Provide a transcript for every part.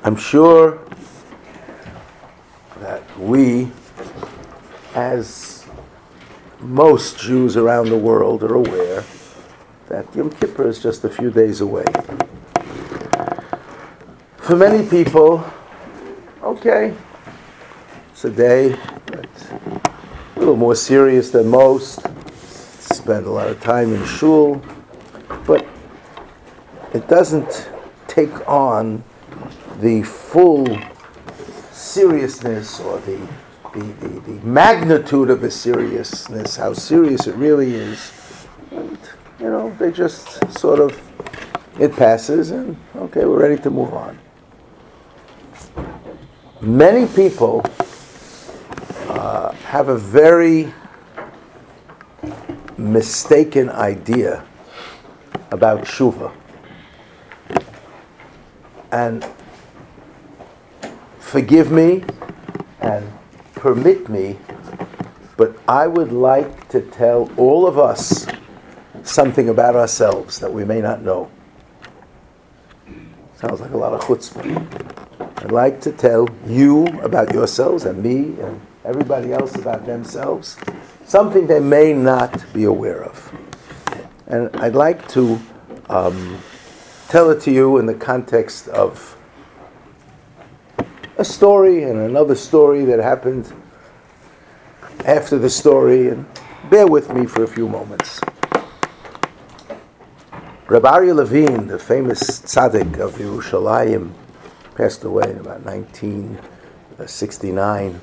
I'm sure that we, as most Jews around the world, are aware that Yom Kippur is just a few days away. For many people, okay, it's a day that's a little more serious than most. Spend a lot of time in shul, but it doesn't take on the full seriousness or the magnitude of the seriousness, how serious it really is. And, they just sort of, it passes and, okay, we're ready to move on. Many people have a very mistaken idea about tshuva. And forgive me and permit me, but I would like to tell all of us something about ourselves that we may not know. Sounds like a lot of chutzpah. I'd like to tell you about yourselves and me and everybody else about themselves, something they may not be aware of. And I'd like to tell it to you in the context of a story and another story that happened after the story, and bear with me for a few moments. Rabbi Aryeh Levine, the famous tzaddik of Yerushalayim, passed away in about 1969.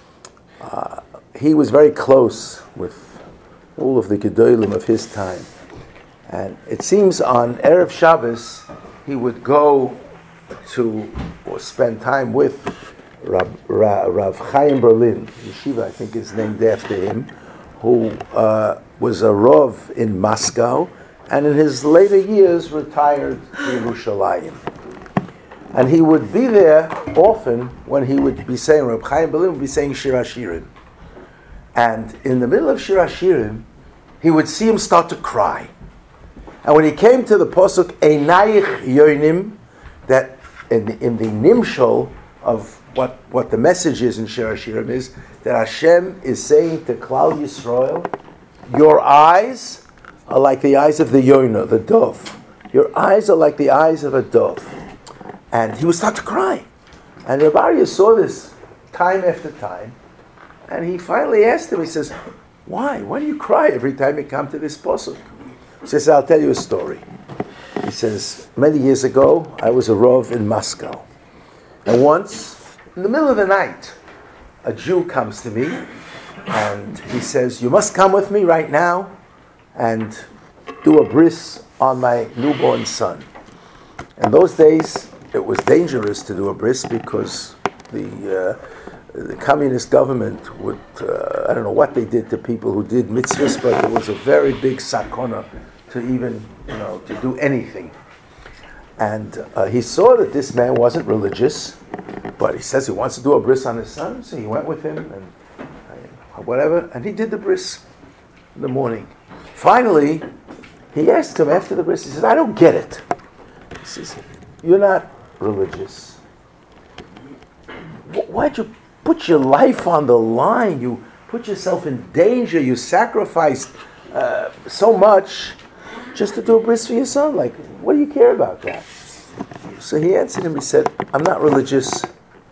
He was very close with all of the Gedolim of his time. And it seems on Erev Shabbos, he would go to, or spend time with, Rav Chaim Berlin. Yeshiva, I think, is named after him, who was a Rav in Moscow, and in his later years retired to Yerushalayim. And he would be there often when he would be saying, Rav Chaim Berlin would be saying Shir HaShirim. And in the middle of Shir HaShirim, he would see him start to cry. And when he came to the Posuk, Einayich Yoinim, that in the Nimshol of what the message is in Shir HaShirim is, that Hashem is saying to Klal Yisrael, your eyes are like the eyes of the Yoina, the dove. Your eyes are like the eyes of a dove. And he would start to cry. And Rabbi Aryeh saw this time after time. And he finally asked him, he says, why? Why do you cry every time you come to this posuk? He says, I'll tell you a story. He says, many years ago, I was a Rav in Moscow. And once, in the middle of the night, a Jew comes to me and he says, you must come with me right now and do a bris on my newborn son. In those days, it was dangerous to do a bris because the communist government would, I don't know what they did to people who did mitzvahs, but it was a very big sakona to even, to do anything. And he saw that this man wasn't religious, but he says he wants to do a bris on his son, so he went with him and whatever, and he did the bris in the morning. Finally, he asked him after the bris, he says, I don't get it. He says, you're not religious. Why'd you put your life on the line? You put yourself in danger. You sacrificed so much just to do a bris for your son. Like, what do you care about that? So he answered him, he said, I'm not religious.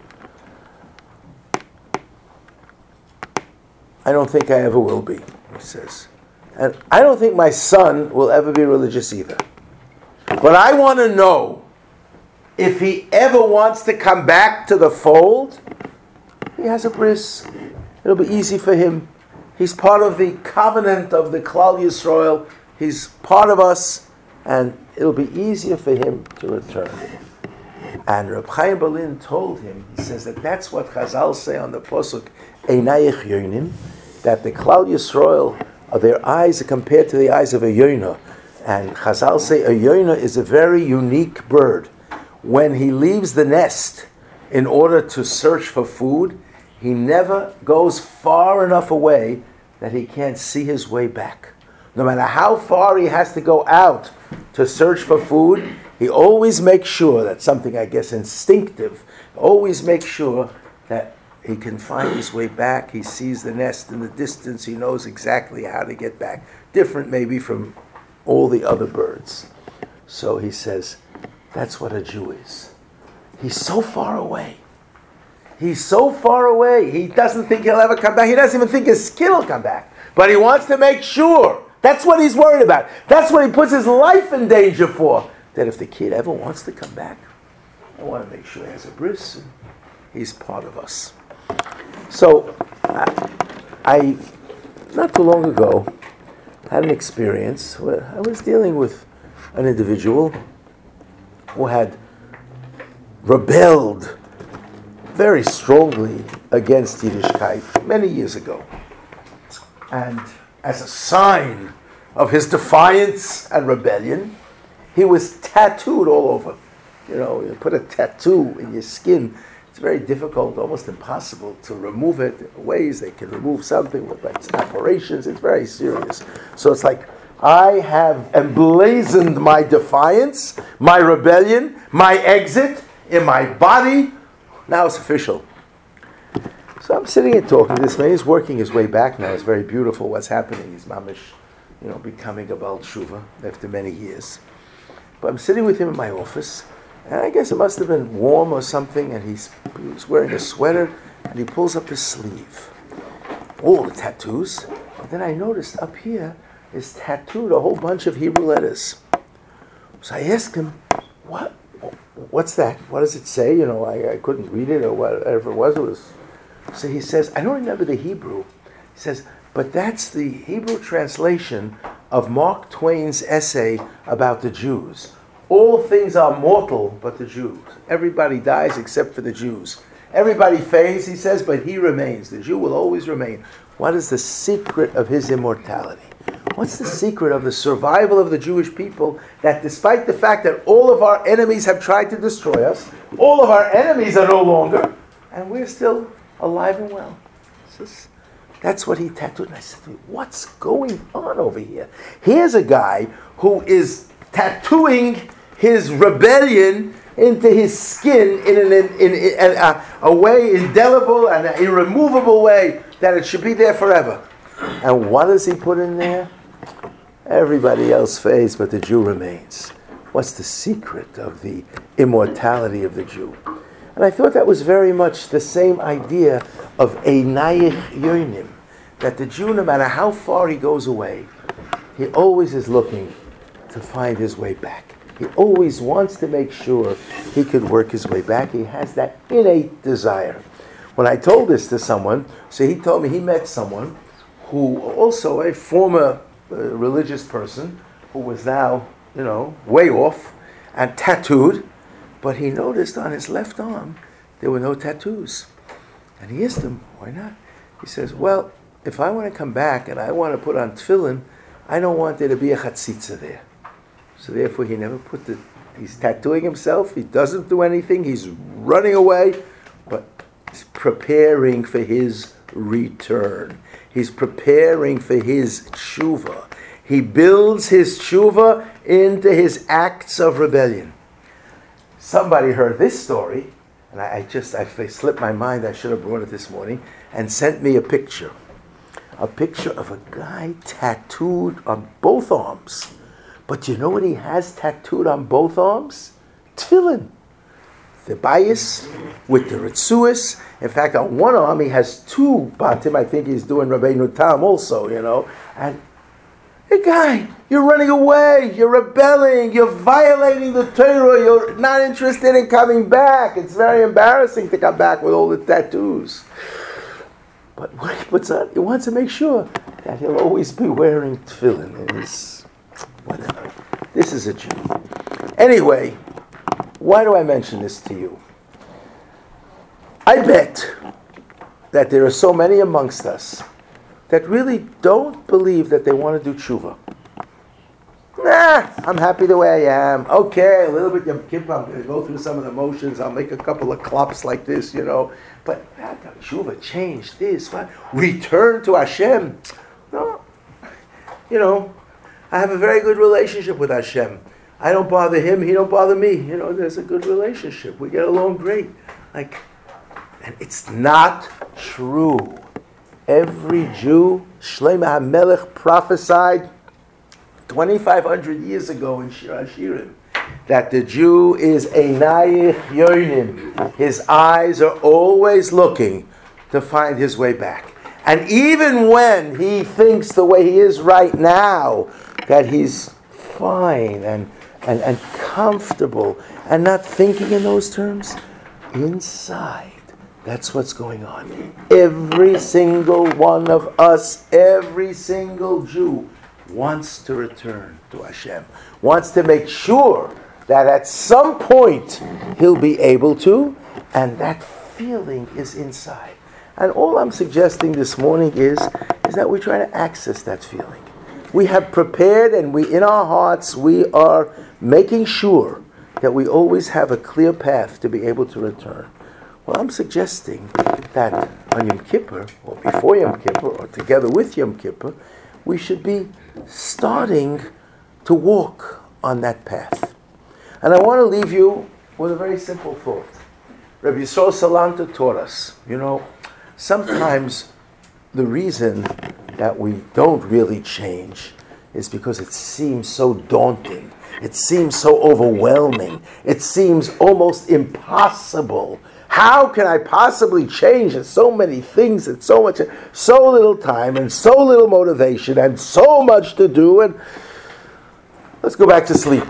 I don't think I ever will be, he says. And I don't think my son will ever be religious either. But I want to know if he ever wants to come back to the fold, he has a bris. It'll be easy for him. He's part of the covenant of the Klal Yisrael. He's part of us, and it'll be easier for him to return. And Reb Chaim Berlin told him, he says that's what Chazal say on the Posuk, Einayich Yoinim, that the Klal Yisrael, their eyes are compared to the eyes of a Yoina. And Chazal say a Yoina is a very unique bird. When he leaves the nest in order to search for food, he never goes far enough away that he can't see his way back. No matter how far he has to go out to search for food, He always makes sure that something, I guess, instinctive, always makes sure that he can find his way back. He sees the nest in the distance. He knows exactly how to get back. Different maybe from all the other birds. So he says, that's what a Jew is. He's so far away. He's so far away. He doesn't think he'll ever come back. He doesn't even think his kid will come back. But he wants to make sure. That's what he's worried about. That's what he puts his life in danger for. That if the kid ever wants to come back, I want to make sure he has a bris and he's part of us. So, I not too long ago, had an experience where I was dealing with an individual who had rebelled very strongly against Yiddishkeit many years ago. And as a sign of his defiance and rebellion, he was tattooed all over. You put a tattoo in your skin, it's very difficult, almost impossible to remove it. There are ways they can remove something with operations. It's very serious. So it's like, I have emblazoned my defiance, my rebellion, my exit in my body. Now it's official. So I'm sitting and talking to this man. He's working his way back now. It's very beautiful what's happening. He's mamish, becoming a Baal Tshuva after many years. But I'm sitting with him in my office, and I guess it must have been warm or something, and he was wearing a sweater, and he pulls up his sleeve. All the tattoos. And then I noticed up here is tattooed a whole bunch of Hebrew letters. So I asked him, what's that? What does it say? I couldn't read it or whatever it was. So he says, I don't remember the Hebrew. He says, but that's the Hebrew translation of Mark Twain's essay about the Jews. All things are mortal but the Jews. Everybody dies except for the Jews. Everybody fades, he says, but he remains. The Jew will always remain. What is the secret of his immortality? What's the secret of the survival of the Jewish people, that despite the fact that all of our enemies have tried to destroy us, all of our enemies are no longer, and we're still alive and well? That's what he tattooed. And I said to him, what's going on over here? Here's a guy who is tattooing his rebellion into his skin in a way indelible and an irremovable way that it should be there forever. And what does he put in there? Everybody else fades, but the Jew remains. What's the secret of the immortality of the Jew? And I thought that was very much the same idea of Einayich Yonim, that the Jew, no matter how far he goes away, he always is looking to find his way back. He always wants to make sure he could work his way back. He has that innate desire. When I told this to someone, so he told me he met someone who also a former religious person who was now, way off and tattooed, but he noticed on his left arm there were no tattoos. And he asked him, why not? He says, well, if I want to come back and I want to put on tefillin, I don't want there to be a chatzitza there. So therefore he never he's tattooing himself, he doesn't do anything, he's running away, but he's preparing for his return. He's preparing for his tshuva. He builds his tshuva into his acts of rebellion. Somebody heard this story, and I slipped my mind, I should have brought it this morning, and sent me a picture of a guy tattooed on both arms. But you know what he has tattooed on both arms? Tefillin. The bias with the ritzuas. In fact, on one arm he has two batim. I think he's doing Rabbeinu Tam also, And hey guy, you're running away, you're rebelling, you're violating the Torah, you're not interested in coming back. It's very embarrassing to come back with all the tattoos. But what he puts on, he wants to make sure that he'll always be wearing tefillin. Whatever. This is a Jew. Anyway, why do I mention this to you? I bet that there are so many amongst us that really don't believe that they want to do tshuva. I'm happy the way I am. Okay, a little bit Yom Kippur, I'm going to go through some of the motions, I'll make a couple of klops like this, But tshuva, change this, what? Return to Hashem. No. I have a very good relationship with Hashem. I don't bother him, he don't bother me. There's a good relationship. We get along great. And it's not true. Every Jew, Shlomo HaMelech prophesied 2,500 years ago in Shir HaShirim that the Jew is Einayich Yonim. His eyes are always looking to find his way back. And even when he thinks the way he is right now, that he's fine and comfortable and not thinking in those terms, inside, that's what's going on. Every single one of us, every single Jew wants to return to Hashem, wants to make sure that at some point he'll be able to, and that feeling is inside. And all I'm suggesting this morning is that we try to access that feeling. We have prepared, and in our hearts, we are making sure that we always have a clear path to be able to return. Well, I'm suggesting that on Yom Kippur, or before Yom Kippur, or together with Yom Kippur, we should be starting to walk on that path. And I want to leave you with a very simple thought. Rabbi Yisrael Salanter taught us, sometimes the reason that we don't really change is because it seems so daunting. It seems so overwhelming. It seems almost impossible. How can I possibly change? There's so many things and so little time and so little motivation and so much to do, and let's go back to sleep.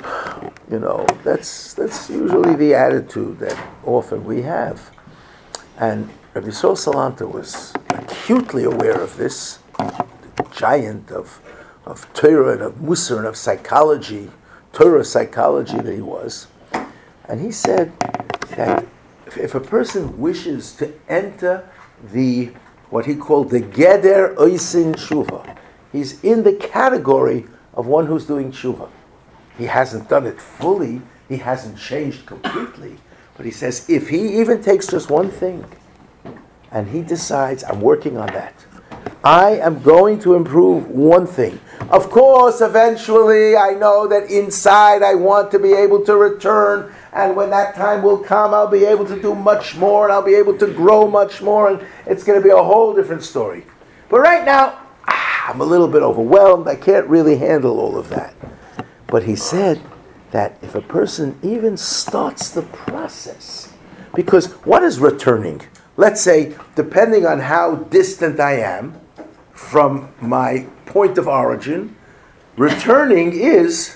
That's usually the attitude that often we have. And Rabbi Yisrael Salanter was acutely aware of this, the giant of Torah and of Musar and of psychology, Torah psychology that he was. And he said that if a person wishes to enter what he called the Geder Oisin Tshuva, he's in the category of one who's doing Tshuva. He hasn't done it fully, he hasn't changed completely, but he says if he even takes just one thing and he decides, I'm working on that, I am going to improve one thing. Of course, eventually, I know that inside I want to be able to return, and when that time will come, I'll be able to do much more, and I'll be able to grow much more, and it's going to be a whole different story. But right now, I'm a little bit overwhelmed. I can't really handle all of that. But he said that if a person even starts the process, because what is returning? Let's say, depending on how distant I am from my point of origin, returning is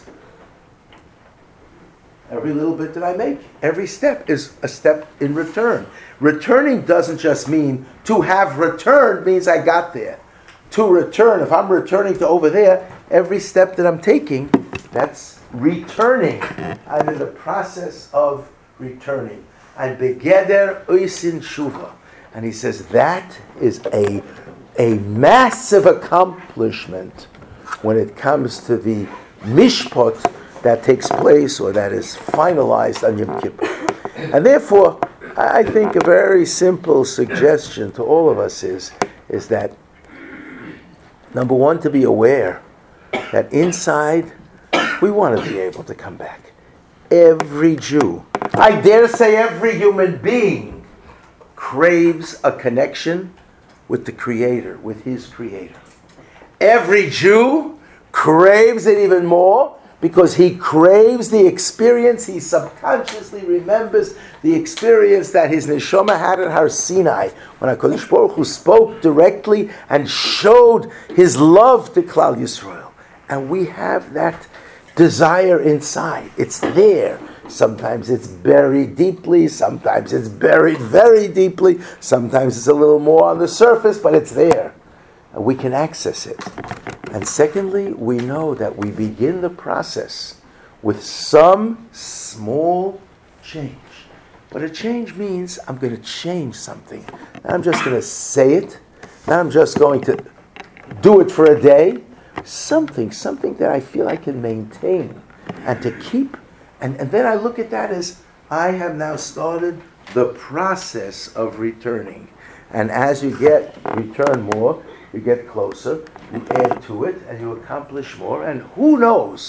every little bit that I make. Every step is a step in return. Returning doesn't just mean to have returned means I got there. To return, if I'm returning to over there, every step that I'm taking, that's returning. I'm in the process of returning. And begeder oisin shuva. And he says that is a massive accomplishment when it comes to the mishpat that takes place or that is finalized on Yom Kippur. And therefore, I think a very simple suggestion to all of us is that, number one, to be aware that inside we want to be able to come back. Every Jew, I dare say every human being, craves a connection with the Creator, with his Creator. Every Jew craves it even more because he craves the experience, he subconsciously remembers the experience that his neshama had at Har Sinai, when HaKadosh Baruch Hu spoke directly and showed his love to Klal Yisrael. And we have that desire inside. It's there. Sometimes it's buried deeply, sometimes it's buried very deeply, sometimes it's a little more on the surface, but it's there. And we can access it. And secondly, we know that we begin the process with some small change. But a change means I'm going to change something. Not I'm just going to say it. Not I'm just going to do it for a day. Something that I feel I can maintain and to keep. And then I look at that as I have now started the process of returning. And as you return more, you get closer, you add to it, and you accomplish more. And who knows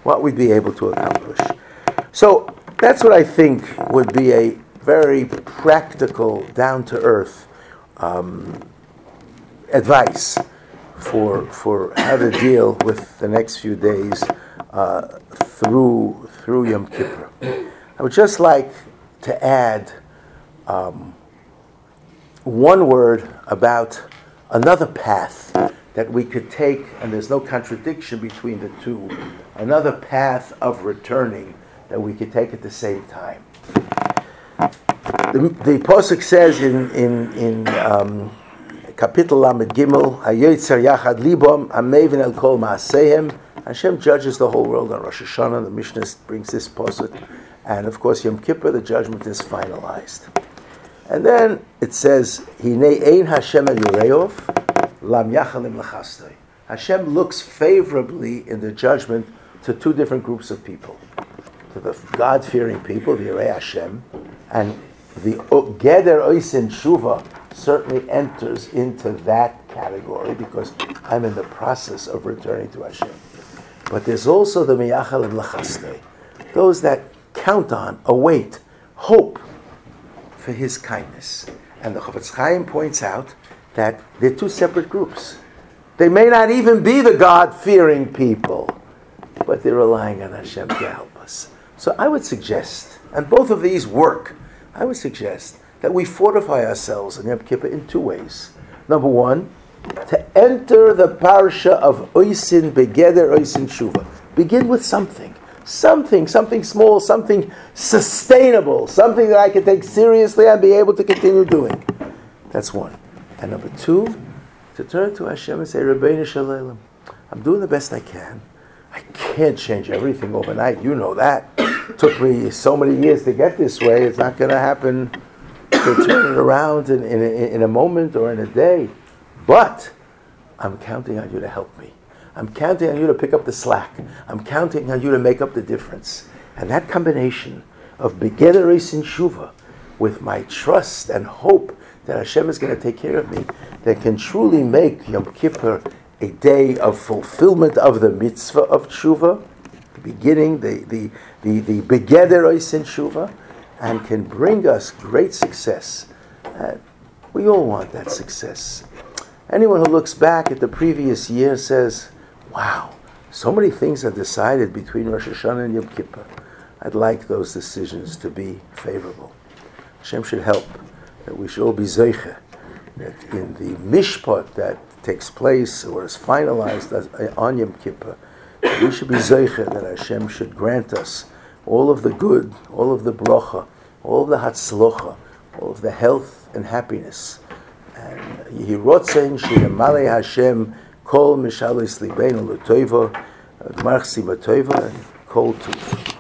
what we'd be able to accomplish. So that's what I think would be a very practical, down-to-earth advice for how to deal with the next few days through Yom Kippur. I would just like to add one word about another path that we could take, and there's no contradiction between the two, another path of returning that we could take at the same time. The Pasuk says in Kapitel Lamed Gimel, Hayotzer Yachad Libam, Hamevin El Kol Maasehem. Hashem judges the whole world on Rosh Hashanah. The Mishnah brings this Pasuk. And of course, Yom Kippur, the judgment is finalized. And then it says, Hinei ein Hashem el Yureov, Lam Yachalim Lachastoi. Hashem looks favorably in the judgment to two different groups of people. To the God-fearing people, the Yirei Hashem, and the Geder Oisin Shuva certainly enters into that category because I'm in the process of returning to Hashem. But there's also the Miyachalim Lachastoi, those that count on, await, hope for His kindness. And the Chofetz Chaim points out that they're two separate groups. They may not even be the God-fearing people, but they're relying on Hashem to help us. So I would suggest, and both of these work, I would suggest that we fortify ourselves in Yom Kippur in two ways. Number one, to enter the parsha of Oisin Begeder Oisin Shuva. Begin with something small, something sustainable, something that I can take seriously and be able to continue doing. That's one. And number two, to turn to Hashem and say, Rabbeinu Shalom, I'm doing the best I can. I can't change everything overnight. You know that. It took me so many years to get this way. It's not going to happen to turn it around in a moment or in a day. But I'm counting on you to help me. I'm counting on you to pick up the slack. I'm counting on you to make up the difference. And that combination of Begeder Oisin Shuva with my trust and hope that Hashem is going to take care of me, that can truly make Yom Kippur a day of fulfillment of the mitzvah of Tshuva, the beginning, the Begeder Oisin Shuva, and can bring us great success. We all want that success. Anyone who looks back at the previous year says, wow, so many things are decided between Rosh Hashanah and Yom Kippur. I'd like those decisions to be favorable. Hashem should help, that we should all be zeicha, that in the mishpat that takes place or is finalized on Yom Kippur, we should be zeicha, that Hashem should grant us all of the good, all of the bracha, all of the hatzlocha, all of the health and happiness. And Yehi Rotzein Sheyamalei Hashem Kol Mishalis Libeinu L'Toivo Gmar Chesima Toivo and Kol Tuv.